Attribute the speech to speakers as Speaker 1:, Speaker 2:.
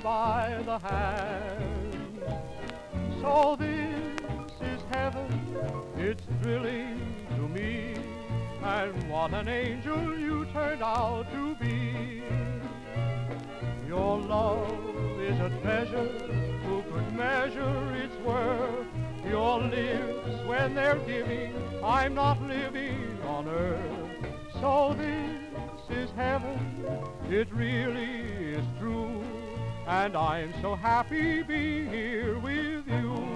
Speaker 1: by the hand. So this is heaven, it's thrilling to me, and what an angel you turned out to be. Your love is a treasure, who could measure its worth? Your lips, when they're giving, I'm not living on earth. So this is heaven, it really is true, and I'm so happy being here with you.